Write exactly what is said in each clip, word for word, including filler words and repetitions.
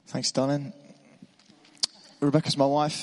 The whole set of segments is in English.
Thanks, darling. Rebecca's my wife.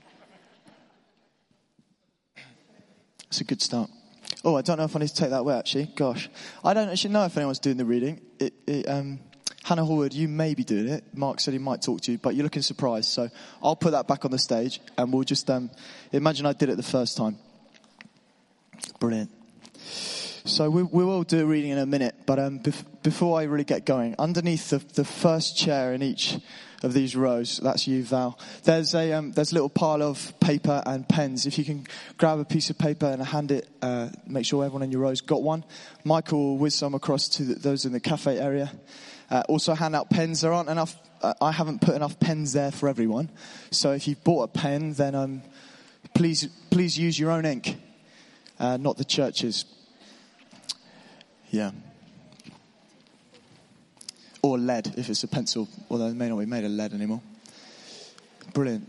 It's a good start. Oh, I don't know if I need to take that away, actually. Gosh. I don't actually know if anyone's doing the reading. It, it, um, Hannah Hallwood, you may be doing it. Mark said he might talk to you, but you're looking surprised. So I'll put that back on the stage, and we'll just um, imagine I did it the first time. Brilliant. So we, we will do a reading in a minute, but um, bef- before I really get going, underneath the, the first chair in each of these rows, that's you, Val, there's a um, there's a little pile of paper and pens. If you can grab a piece of paper and hand it, uh, make sure everyone in your row's got one. Michael will whiz some across to the, those in the cafe area. Uh, also hand out pens. There aren't enough, uh, I haven't put enough pens there for everyone. So if you've bought a pen, then um, please please use your own ink, uh, not the church's. Yeah. Or lead, if it's a pencil, although it may not be made of lead anymore. Brilliant.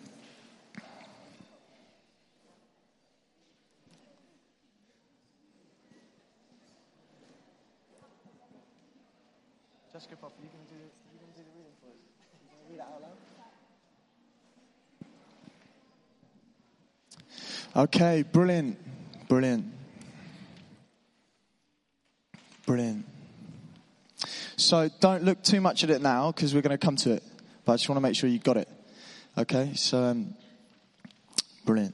Jessica Pop, are you going to do, you going to do the reading for us? Are you going to read it out loud? Okay, brilliant. Brilliant. Brilliant. So don't look too much at it now because we're going to come to it. But I just want to make sure you got it. Okay, so um, brilliant.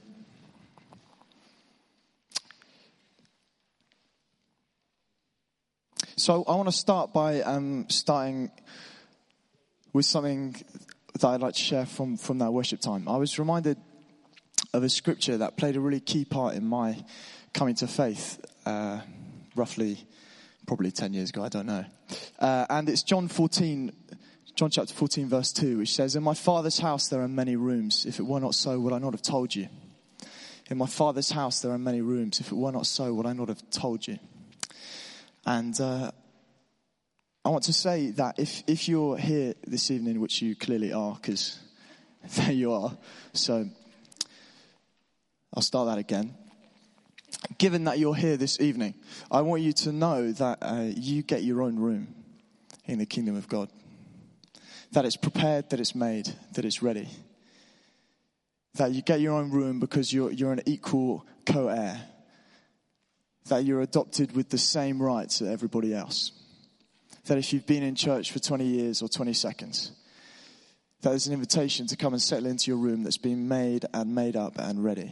So I want to start by um, starting with something that I'd like to share from, from that worship time. I was reminded of a scripture that played a really key part in my coming to faith, uh, roughly Probably ten years ago, I don't know. Uh, and it's John fourteen, John chapter fourteen, verse two, which says, "In my Father's house there are many rooms. If it were not so, would I not have told you? In my Father's house there are many rooms. If it were not so, would I not have told you?" And uh, I want to say that if, if you're here this evening, which you clearly are, because there you are. So I'll start that again. Given that you're here this evening, I want you to know that uh, you get your own room in the kingdom of God. That it's prepared, that it's made, that it's ready. That you get your own room because you're you're an equal co-heir. That you're adopted with the same rights as everybody else. That if you've been in church for twenty years or twenty seconds, that there's an invitation to come and settle into your room that's been made and made up and ready.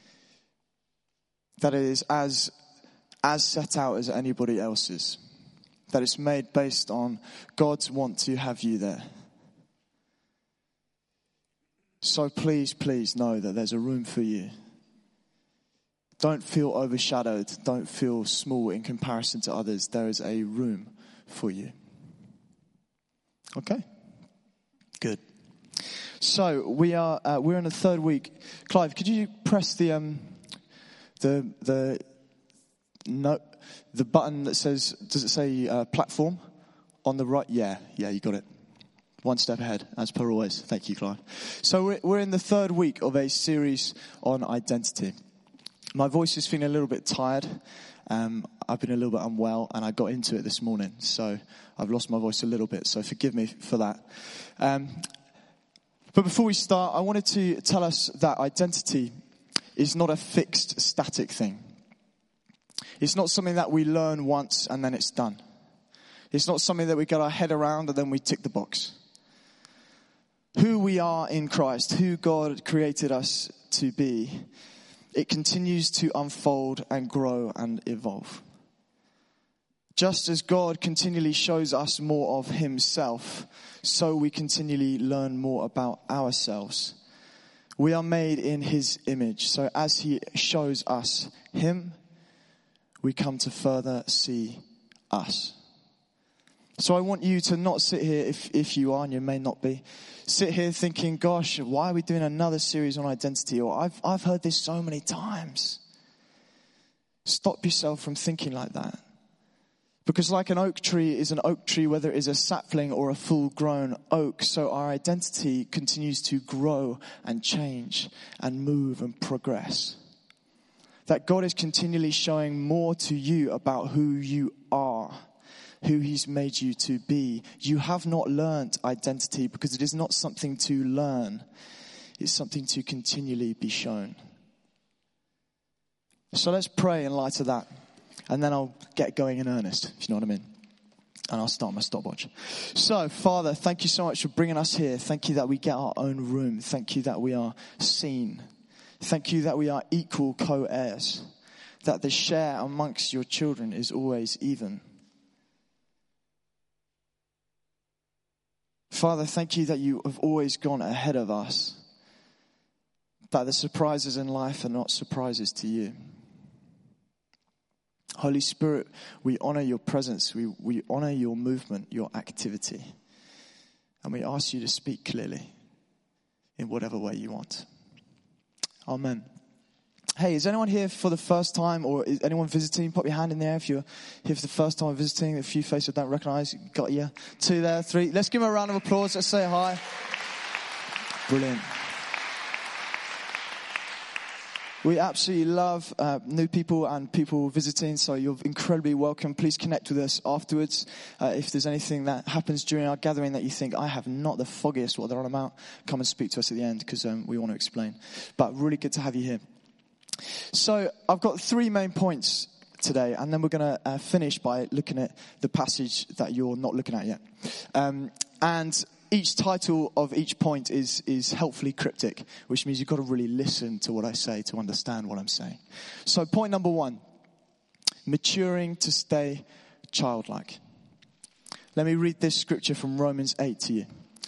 That it is as as set out as anybody else's. That it's made based on God's want to have you there. So please, please know that there's a room for you. Don't feel overshadowed. Don't feel small in comparison to others. There is a room for you. Okay? Good. So we are uh, we're in the third week. Clive, could you press the um The the no the button that says, does it say uh, platform on the right? Yeah, yeah, you got it. One step ahead, as per always. Thank you, Clive. So we're, we're in the third week of a series on identity. My voice is feeling a little bit tired. Um, I've been a little bit unwell, and I got into it this morning, so I've lost my voice a little bit. So forgive me for that. Um, but before we start, I wanted to tell us that identity is not a fixed, static thing. It's not something that we learn once and then it's done. It's not something that we get our head around and then we tick the box. Who we are in Christ, who God created us to be, it continues to unfold and grow and evolve. Just as God continually shows us more of himself, so we continually learn more about ourselves. We are made in his image. So as he shows us him, we come to further see us. So I want you to not sit here, if, if you are, and you may not be, sit here thinking, gosh, why are we doing another series on identity? Or I've, I've heard this so many times. Stop yourself from thinking like that. Because like an oak tree is an oak tree, whether it is a sapling or a full-grown oak, so our identity continues to grow and change and move and progress. That God is continually showing more to you about who you are. who he's made you to be. You have not learnt identity because it is not something to learn. It's something to continually be shown. So let's pray in light of that. And then I'll get going in earnest, if you know what I mean. And I'll start my stopwatch. So, Father, thank you so much for bringing us here. Thank you that we get our own room. Thank you that we are seen. Thank you that we are equal co-heirs. That the share amongst your children is always even. Father, thank you that you have always gone ahead of us. That the surprises in life are not surprises to you. Holy Spirit, we honor your presence. We, we honor your movement, your activity. And we ask you to speak clearly in whatever way you want. Amen. Hey, is anyone here for the first time, or is anyone visiting? Put your hand in there if you're here for the first time visiting. A few faces I don't recognize. Got you. Two there, three. Let's give them a round of applause. Let's say hi. Brilliant. We absolutely love uh, new people and people visiting, so you're incredibly welcome. Please connect with us afterwards. Uh, if there's anything that happens during our gathering that you think, I have not the foggiest what they're on about, come and speak to us at the end, because um, we want to explain. But really good to have you here. So I've got three main points today, and then we're going to uh, finish by looking at the passage that you're not looking at yet. Um, and each title of each point is is helpfully cryptic, which means you've got to really listen to what I say to understand what I'm saying. So point number one, maturing to stay childlike. Let me read this scripture from Romans eight to you.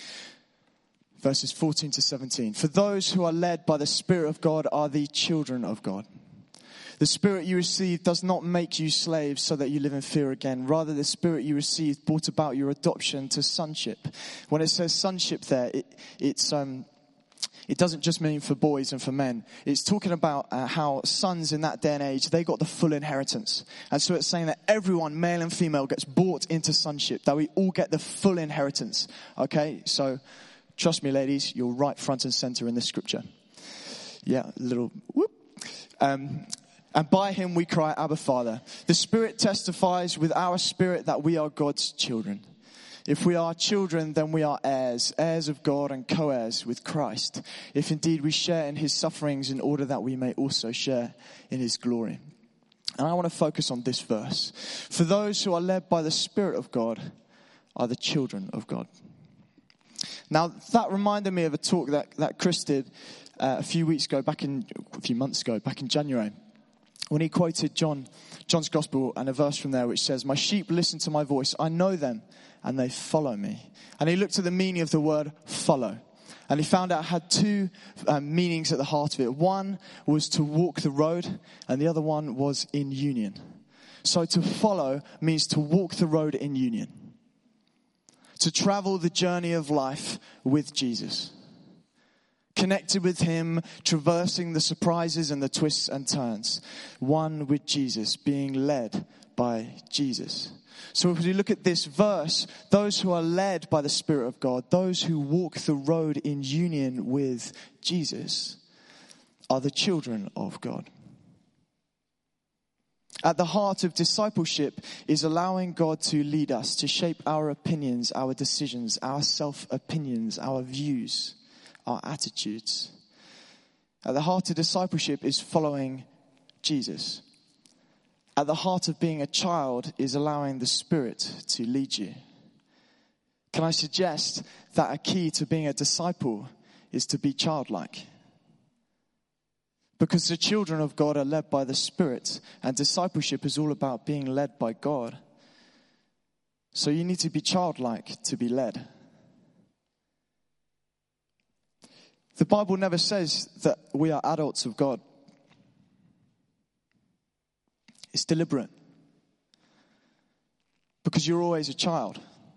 Verses fourteen to seventeen. For those who are led by the Spirit of God are the children of God. The Spirit you received does not make you slaves so that you live in fear again. Rather, the Spirit you received brought about your adoption to sonship. When it says sonship there, it, it's um, it doesn't just mean for boys and for men. It's talking about uh, how sons in that day and age, they got the full inheritance. And so it's saying that everyone, male and female, gets brought into sonship, that we all get the full inheritance. Okay, so trust me, ladies, you're right front and center in this scripture. Yeah, a little whoop. Um, and by him we cry, Abba, Father. The Spirit testifies with our spirit that we are God's children. If we are children, then we are heirs, heirs of God and co-heirs with Christ. If indeed we share in his sufferings in order that we may also share in his glory. And I want to focus on this verse. For those who are led by the Spirit of God are the children of God. Now, that reminded me of a talk that, that Chris did uh, a few weeks ago, back in, a few months ago, back in January, when he quoted John, John's Gospel and a verse from there which says, my sheep listen to my voice, I know them, and they follow me. And he looked at the meaning of the word follow. And he found out it had two um, meanings at the heart of it. One was to walk the road, and the other one was in union. So to follow means to walk the road in union. To travel the journey of life with Jesus. Connected with him, traversing the surprises and the twists and turns. One with Jesus, being led by Jesus. So if we look at this verse, those who are led by the Spirit of God, those who walk the road in union with Jesus, are the children of God. At the heart of discipleship is allowing God to lead us, to shape our opinions, our decisions, our self-opinions, our views, our attitudes. At the heart of discipleship is following Jesus. At the heart of being a child is allowing the Spirit to lead you. Can I suggest that a key to being a disciple is to be childlike? Because the children of God are led by the Spirit, and discipleship is all about being led by God. So you need to be childlike to be led. The Bible never says that we are adults of God. It's deliberate. Because you're always a child.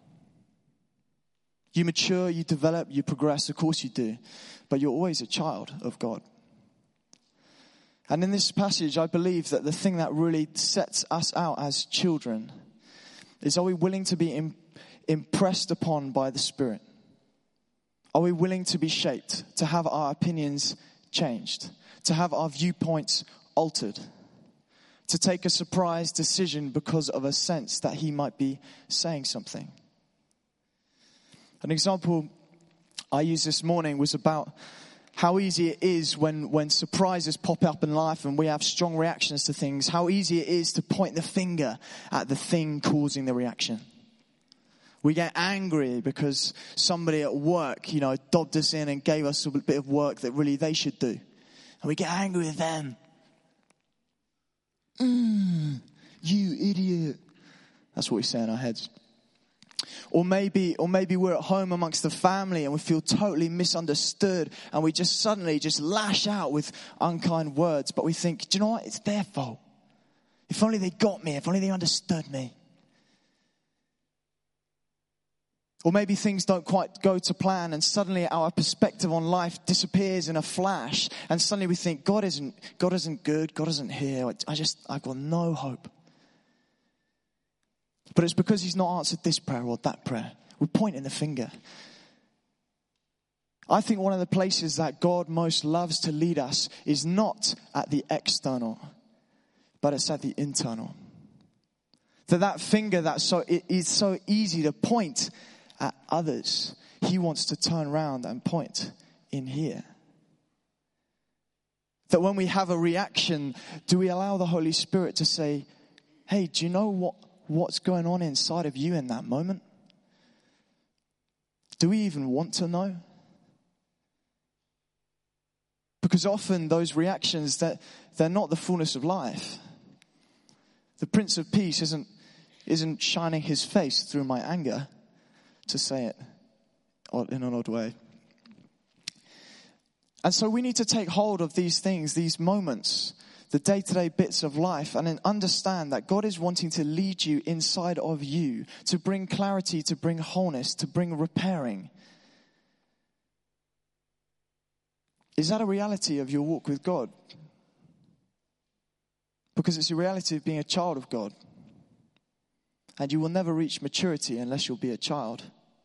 You mature, you develop, you progress, of course you do. But you're always a child of God. And in this passage, I believe that the thing that really sets us out as children is, are we willing to be im- impressed upon by the Spirit? Are we willing to be shaped, to have our opinions changed, to have our viewpoints altered to take a surprise decision because of a sense that he might be saying something. An example I used this morning was about how easy it is when, when surprises pop up in life and we have strong reactions to things, how easy it is to point the finger at the thing causing the reaction. We get angry because somebody at work, you know, dobbed us in and gave us a bit of work that really they should do. And we get angry with them. Mm, you idiot. That's what we say in our heads. Or maybe, or maybe we're at home amongst the family and we feel totally misunderstood and we just suddenly just lash out with unkind words. But we think, do you know what? It's their fault. If only they got me. If only they understood me. Or maybe things don't quite go to plan and suddenly our perspective on life disappears in a flash. And suddenly we think, God isn't, God isn't good. God isn't here. I just, I've got no hope. But it's because he's not answered this prayer or that prayer. We're pointing the finger. I think one of the places that God most loves to lead us is not at the external, but it's at the internal. That that finger that so it is so easy to point at others, he wants to turn around and point in here. That when we have a reaction, do we allow the Holy Spirit to say, hey, do you know what, what's going on inside of you in that moment? Do we even want to know? Because often those reactions, that they're not the fullness of life. The Prince of Peace isn't, isn't shining his face through my anger, to say it in an odd way. And so we need to take hold of these things, these moments, the day-to-day bits of life, and then understand that God is wanting to lead you inside of you, to bring clarity, to bring wholeness, to bring repairing. Is that a reality of your walk with God? Because it's a reality of being a child of God. And you will never reach maturity unless you'll be a child.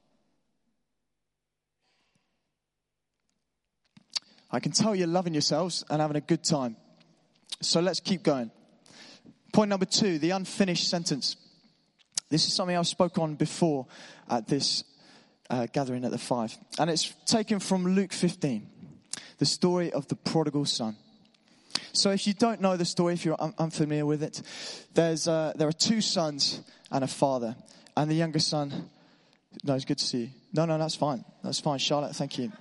I can tell you're loving yourselves and having a good time. So let's keep going. Point number two, the unfinished sentence. This is something I've spoken on before at this uh, gathering at the Five. And it's taken from Luke fifteen, the story of the prodigal son. So if you don't know the story, if you're un- unfamiliar with it, there's uh, there are two sons and a father. And the younger son, no, it's good to see you. No, no, that's fine. That's fine. Charlotte, thank you.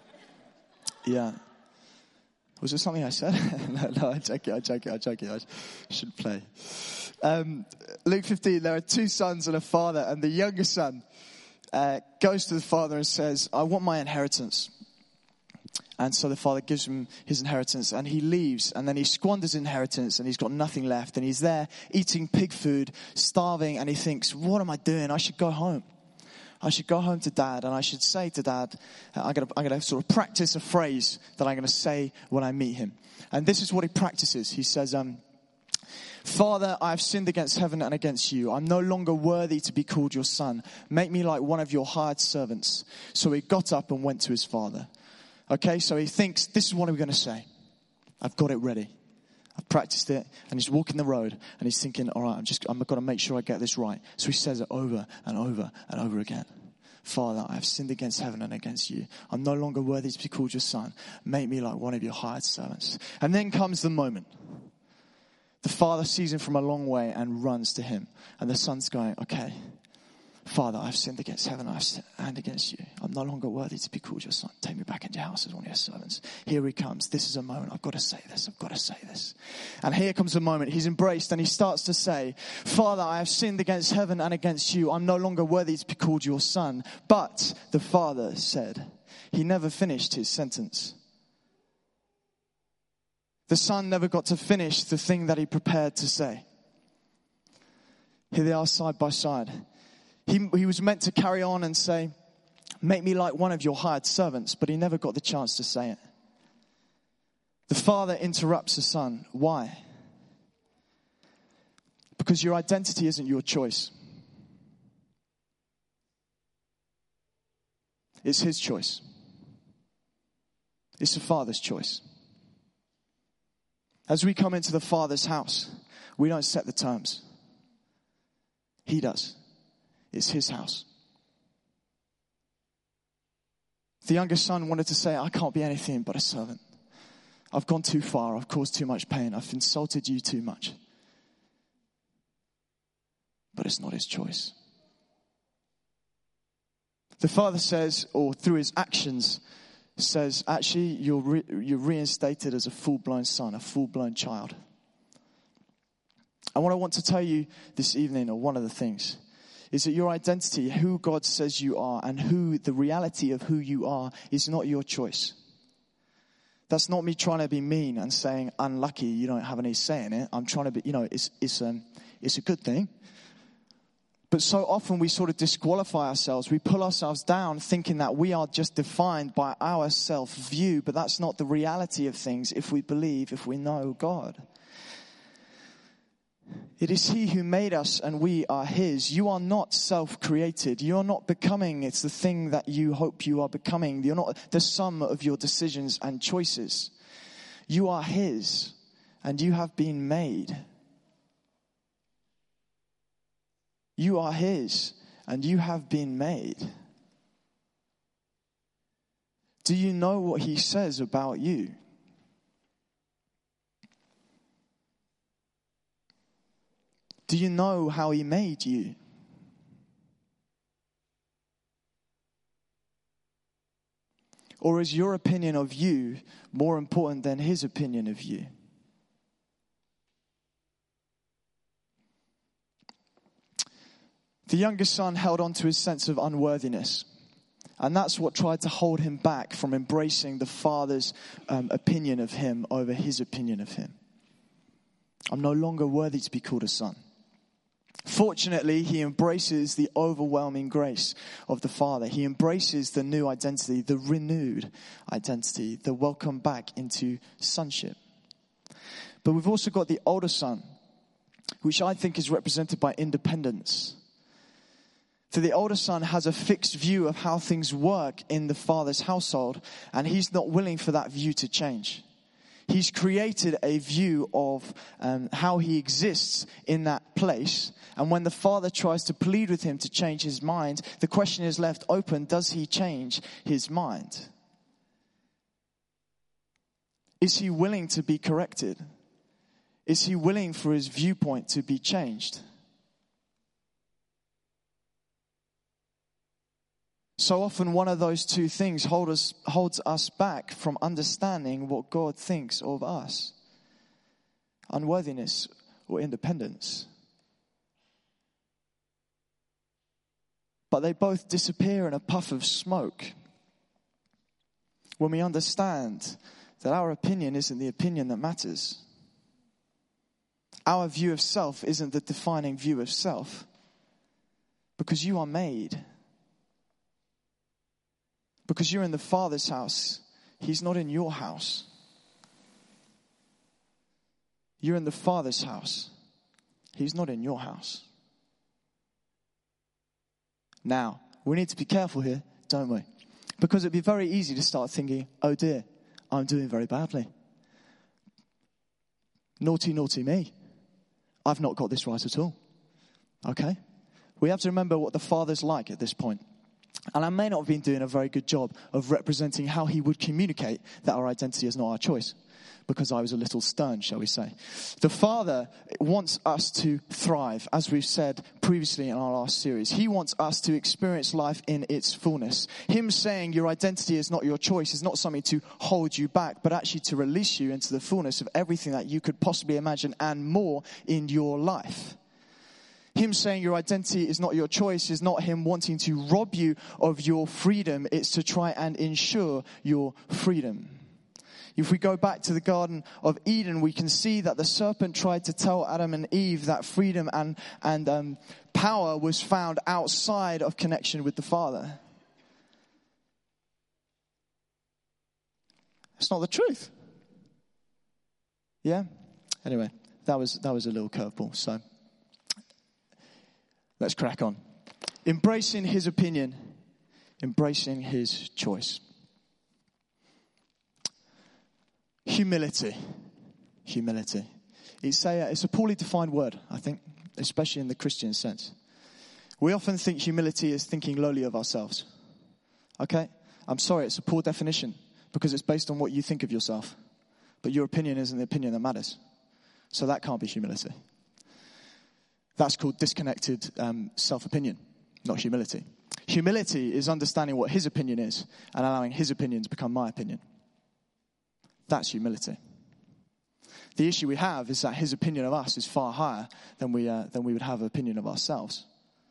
Yeah. Was there something I said? no, no, I joke it, I joke it, I joke it. I should play. Um, Luke fifteen, there are two sons and a father. And the younger son uh, goes to the father and says, I want my inheritance. And so the father gives him his inheritance and he leaves, and then he squanders inheritance and he's got nothing left, and he's there eating pig food, starving, and he thinks, what am I doing? I should go home. I should go home to dad and I should say to dad, I'm going to, I'm going to sort of practice a phrase that I'm going to say when I meet him. And this is what he practices. He says, um, Father, I have sinned against heaven and against you. I'm no longer worthy to be called your son. Make me like one of your hired servants. So he got up and went to his father. Okay, so he thinks, this is what I'm going to say. I've got it ready. I've practiced it, and he's walking the road, and he's thinking, all right, I'm just, I'm going to make sure I get this right. So he says it over and over and over again. Father, I have sinned against heaven and against you. I'm no longer worthy to be called your son. Make me like one of your hired servants. And then comes the moment. The father sees him from a long way and runs to him. And the son's going, okay, Father, I've sinned against heaven and against you. I'm no longer worthy to be called your son. Take me back into your house as one of your servants. Here he comes. This is a moment. I've got to say this. I've got to say this. And here comes the moment. He's embraced and he starts to say, Father, I have sinned against heaven and against you. I'm no longer worthy to be called your son. But the father said, he never finished his sentence. The son never got to finish the thing that he prepared to say. Here they are side by side. He, he was meant to carry on and say, make me like one of your hired servants, but he never got the chance to say it. The father interrupts the son. Why? Because your identity isn't your choice. It's his choice. It's the father's choice. As we come into the Father's house, We don't set the terms. He does. It's his house. The youngest son wanted to say, I can't be anything but a servant. I've gone too far. I've caused too much pain. I've insulted you too much. But it's not his choice. The father says, or through his actions, says, actually, you're, re- you're reinstated as a full-blown son, a full-blown child. And what I want to tell you this evening, or one of the things, is that your identity, who God says you are, and who the reality of who you are, is not your choice. That's not me trying to be mean and saying, unlucky, you don't have any say in it. I'm trying to be, you know, it's it's um it's a good thing. But so often we sort of disqualify ourselves. We pull ourselves down thinking that we are just defined by our self-view. But that's not the reality of things if we believe, if we know God. It is he who made us and we are his. You are not self-created. You are not becoming. It's the thing that you hope you are becoming. You're not the sum of your decisions and choices. You are his and you have been made. You are his and you have been made. Do you know what he says about you? Do you know how he made you? Or is your opinion of you more important than his opinion of you? The youngest son held on to his sense of unworthiness. And that's what tried to hold him back from embracing the father's um, opinion of him over his opinion of him. I'm no longer worthy to be called a son. Fortunately, he embraces the overwhelming grace of the Father. He embraces the new identity, the renewed identity, the welcome back into sonship. But we've also got the older son, which I think is represented by independence. So the older son has a fixed view of how things work in the father's household, and he's not willing for that view to change. He's created a view of um, how he exists in that place. And when the father tries to plead with him to change his mind, the question is left open, does he change his mind? Is he willing to be corrected? Is he willing for his viewpoint to be changed? So often one of those two things hold us, holds us back from understanding what God thinks of us. Unworthiness or independence. But they both disappear in a puff of smoke when we understand that our opinion isn't the opinion that matters. Our view of self isn't the defining view of self, because you are made. Because you're in the Father's house, he's not in your house. You're in the Father's house, he's not in your house. Now, we need to be careful here, don't we? Because it'd be very easy to start thinking, oh dear, I'm doing very badly. Naughty, naughty me. I've not got this right at all. Okay? We have to remember what the Father's like at this point. And I may not have been doing a very good job of representing how he would communicate that our identity is not our choice, because I was a little stern, shall we say. The Father wants us to thrive, as we've said previously in our last series. He wants us to experience life in its fullness. Him saying your identity is not your choice is not something to hold you back, but actually to release you into the fullness of everything that you could possibly imagine and more in your life. Him saying your identity is not your choice is not him wanting to rob you of your freedom. It's to try and ensure your freedom. If we go back to the Garden of Eden, we can see that the serpent tried to tell Adam and Eve that freedom and, and um, power was found outside of connection with the Father. It's not the truth. Yeah? Anyway, that was that was a little curveball, so let's crack on. Embracing his opinion, embracing his choice. Humility. Humility. It's a, it's a poorly defined word, I think, especially in the Christian sense. We often think humility is thinking lowly of ourselves. Okay? I'm sorry, it's a poor definition because it's based on what you think of yourself. But your opinion isn't the opinion that matters. So that can't be humility. That's called disconnected um, self-opinion, not humility. Humility is understanding what his opinion is and allowing his opinion to become my opinion. That's humility. The issue we have is that his opinion of us is far higher than we uh, than we would have an opinion of ourselves.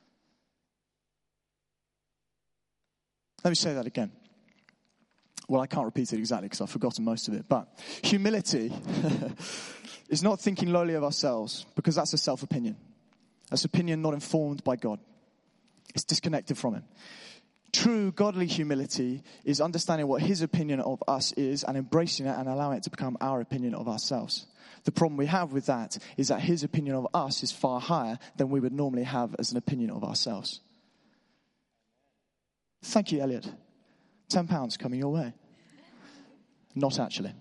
Let me say that again. Well, I can't repeat it exactly because I've forgotten most of it. But humility is not thinking lowly of ourselves, because that's a self-opinion. That's opinion not informed by God. It's disconnected from him. True godly humility is understanding what his opinion of us is and embracing it and allowing it to become our opinion of ourselves. The problem we have with that is that his opinion of us is far higher than we would normally have as an opinion of ourselves. Thank you, Elliot. Ten pounds coming your way. Not actually.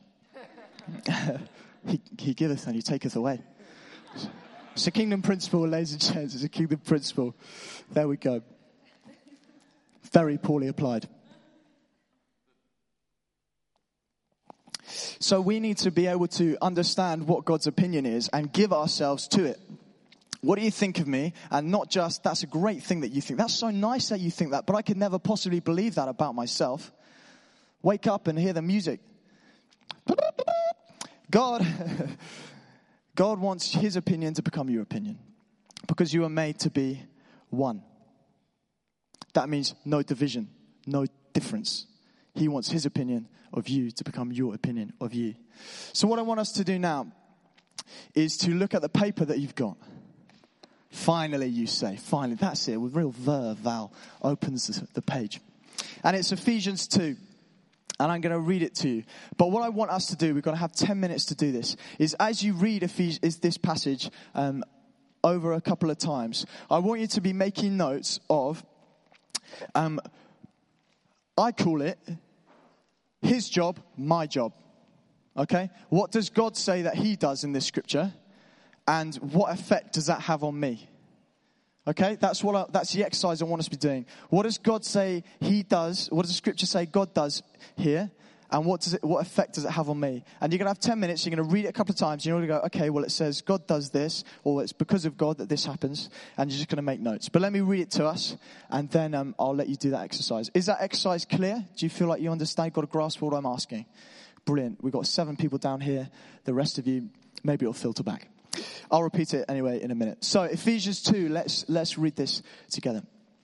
he, he giveth and he taketh away. It's a kingdom principle, ladies and gents. It's a kingdom principle. There we go. Very poorly applied. So we need to be able to understand what God's opinion is and give ourselves to it. What do you think of me? And not just, that's a great thing that you think. That's so nice that you think that, but I could never possibly believe that about myself. Wake up and hear the music. God, God wants his opinion to become your opinion, because you are made to be one. That means no division, no difference. He wants his opinion of you to become your opinion of you. So what I want us to do now is to look at the paper that you've got. Finally, you say. Finally, that's it. With real verve, Val opens the page. And it's Ephesians two. And I'm going to read it to you. But what I want us to do, we've got to have ten minutes to do this, is as you read Ephes- is this passage um, over a couple of times, I want you to be making notes of, um, I call it, his job, my job. Okay? What does God say that he does in this scripture? And what effect does that have on me? Okay, that's what I, that's the exercise I want us to be doing. What does God say he does? What does the scripture say God does here? And what does it, what effect does it have on me? And you're going to have ten minutes. You're going to read it a couple of times. You're going to go, okay, well, it says God does this, or it's because of God that this happens. And you're just going to make notes. But let me read it to us, and then um, I'll let you do that exercise. Is that exercise clear? Do you feel like you understand? Got a grasp of what I'm asking? Brilliant. We've got seven people down here. The rest of you, maybe it'll filter back. I'll repeat it anyway in a minute. So Ephesians two, let's let's read this together.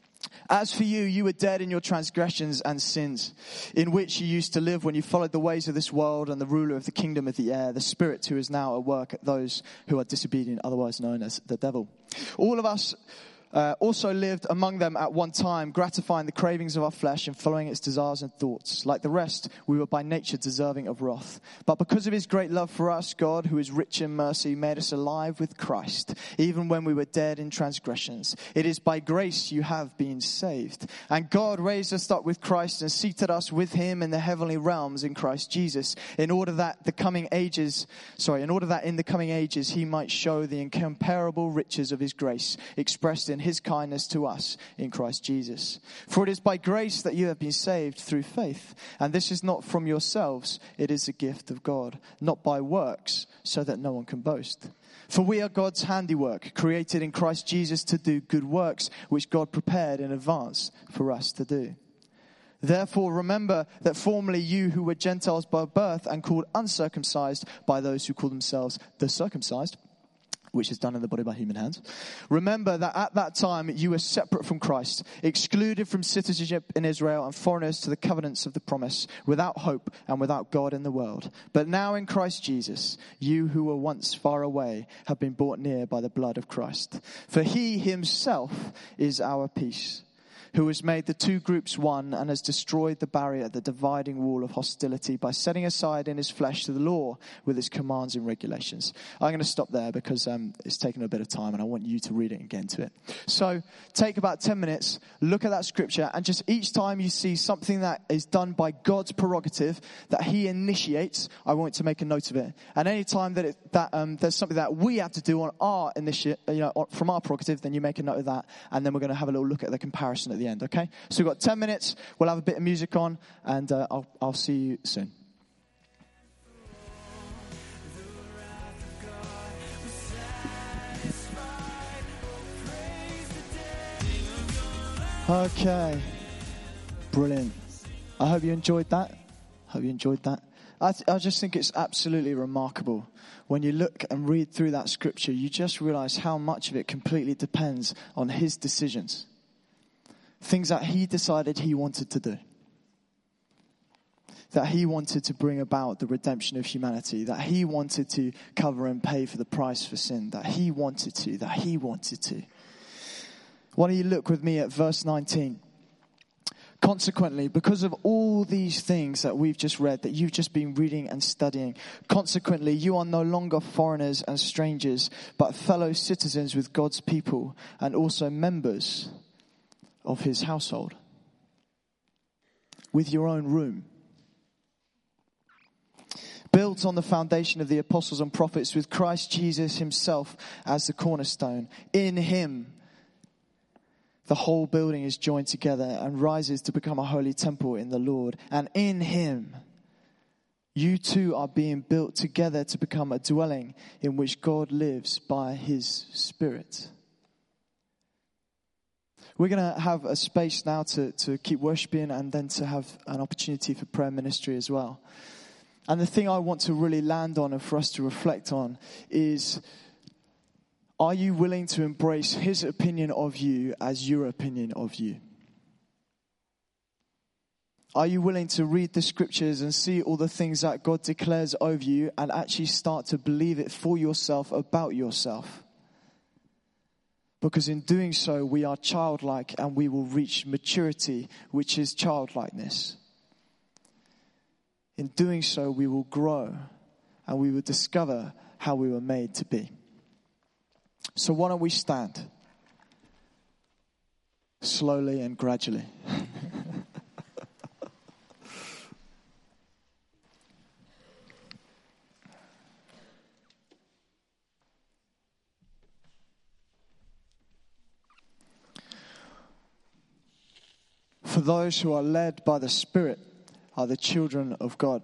As for you, you were dead in your transgressions and sins, in which you used to live when you followed the ways of this world and the ruler of the kingdom of the air, the spirit who is now at work at those who are disobedient, otherwise known as the devil. All of us Uh, also lived among them at one time, gratifying the cravings of our flesh and following its desires and thoughts. Like the rest, we were by nature deserving of wrath. But because of his great love for us, God, who is rich in mercy, made us alive with Christ, even when we were dead in transgressions. It is by grace you have been saved. And God raised us up with Christ and seated us with him in the heavenly realms in Christ Jesus, in order that the coming ages, sorry, in order that in the coming ages he might show the incomparable riches of his grace expressed in his kindness to us in Christ Jesus. For it is by grace that you have been saved through faith. And this is not from yourselves, it is a gift of God, not by works, so that no one can boast. For we are God's handiwork, created in Christ Jesus to do good works, which God prepared in advance for us to do. Therefore, remember that formerly you who were Gentiles by birth and called uncircumcised by those who call themselves the circumcised, which is done in the body by human hands. Remember that at that time you were separate from Christ, excluded from citizenship in Israel and foreigners to the covenants of the promise, without hope and without God in the world. But now in Christ Jesus, you who were once far away have been brought near by the blood of Christ. For he himself is our peace, who has made the two groups one and has destroyed the barrier, the dividing wall of hostility by setting aside in his flesh the law with its commands and regulations. I'm going to stop there because um, it's taken a bit of time and I want you to read it and get into it. So take about ten minutes, look at that scripture, and just each time you see something that is done by God's prerogative that he initiates, I want you to make a note of it. And any time that it, that um, there's something that we have to do on our initiative, you know, from our prerogative, then you make a note of that, and then we're going to have a little look at the comparison at the end, okay? So we've got ten minutes, we'll have a bit of music on, and uh, I'll, I'll see you soon. Okay, brilliant. I hope you enjoyed that. Hope you enjoyed that. I, th- I just think it's absolutely remarkable. When you look and read through that scripture, you just realize how much of it completely depends on his decisions. Things that he decided he wanted to do. That he wanted to bring about the redemption of humanity. That he wanted to cover and pay for the price for sin. That he wanted to. That he wanted to. Why don't you look with me at verse nineteen. Consequently, because of all these things that we've just read, that you've just been reading and studying, consequently, you are no longer foreigners and strangers, but fellow citizens with God's people and also members of his household, with your own room, built on the foundation of the apostles and prophets, with Christ Jesus himself as the cornerstone. In him, the whole building is joined together and rises to become a holy temple in the Lord. And in him, you two are being built together to become a dwelling in which God lives by his Spirit. We're going to have a space now to, to keep worshiping and then to have an opportunity for prayer ministry as well. And the thing I want to really land on and for us to reflect on is, are you willing to embrace his opinion of you as your opinion of you? Are you willing to read the scriptures and see all the things that God declares over you and actually start to believe it for yourself about yourself? Because in doing so, we are childlike and we will reach maturity, which is childlikeness. In doing so, we will grow and we will discover how we were made to be. So why don't we stand? Slowly and gradually. For those who are led by the Spirit are the children of God.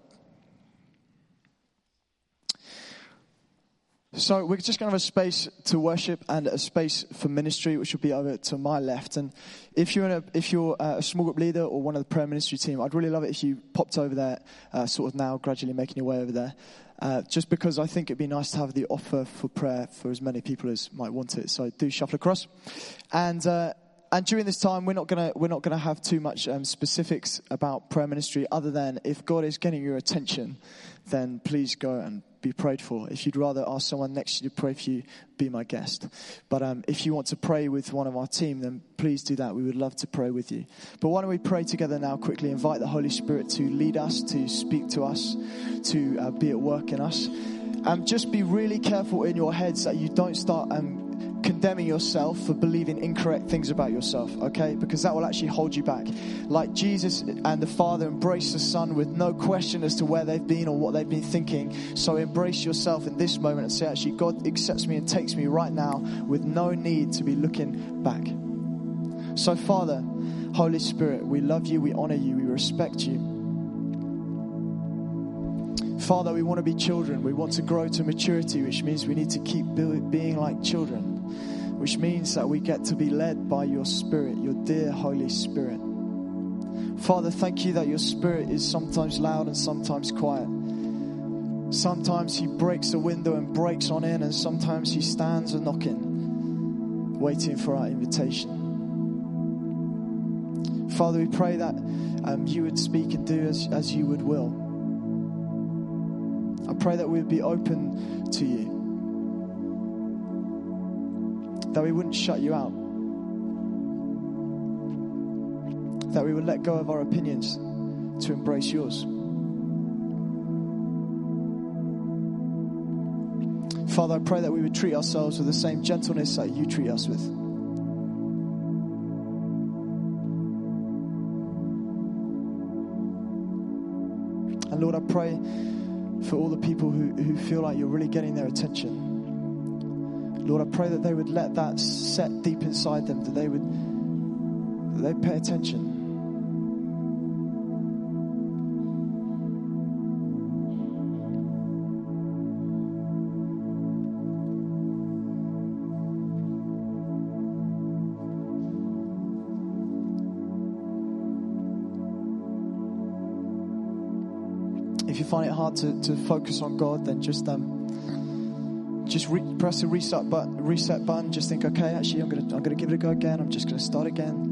So we're just going to have a space to worship and a space for ministry, which will be over to my left. And if you're in a, if you're a small group leader or one of the prayer ministry team, I'd really love it if you popped over there, uh, sort of now, gradually making your way over there. Uh, just because I think it'd be nice to have the offer for prayer for as many people as might want it. So do shuffle across. And uh, and during this time, we're not gonna we're not gonna have too much um, specifics about prayer ministry, other than if God is getting your attention, then please go and be prayed for. If you'd rather ask someone next to you to pray for you, be my guest. But um, if you want to pray with one of our team, then please do that. We would love to pray with you. But why don't we pray together now quickly, invite the Holy Spirit to lead us, to speak to us, to uh, be at work in us. And just be really careful in your heads that you don't start um, condemning yourself for believing incorrect things about yourself, okay? Because that will actually hold you back. Like Jesus and the Father embrace the Son with no question as to where they've been or what they've been thinking. So embrace yourself in this moment and say, actually, God accepts me and takes me right now with no need to be looking back. So Father, Holy Spirit, we love you, we honor you, we respect you. Father, we want to be children. We want to grow to maturity, which means we need to keep being like children, which means that we get to be led by your Spirit, your dear Holy Spirit. Father, thank you that your Spirit is sometimes loud and sometimes quiet. Sometimes he breaks the window and breaks on in, and sometimes he stands a knocking, waiting for our invitation. Father, we pray that um, you would speak and do as, as you would will. I pray that we would be open to you, that we wouldn't shut you out. that we would let go of our opinions to embrace yours. Father, I pray that we would treat ourselves with the same gentleness that you treat us with. And Lord, I pray for all the people who, who feel like you're really getting their attention. Lord, I pray that they would let that set deep inside them, that they would that they'd pay attention. If you find it hard to, to focus on God, then just um, just re- press the reset button. Reset button. Just think, okay, actually, I'm gonna I'm gonna give it a go again. I'm just gonna start again.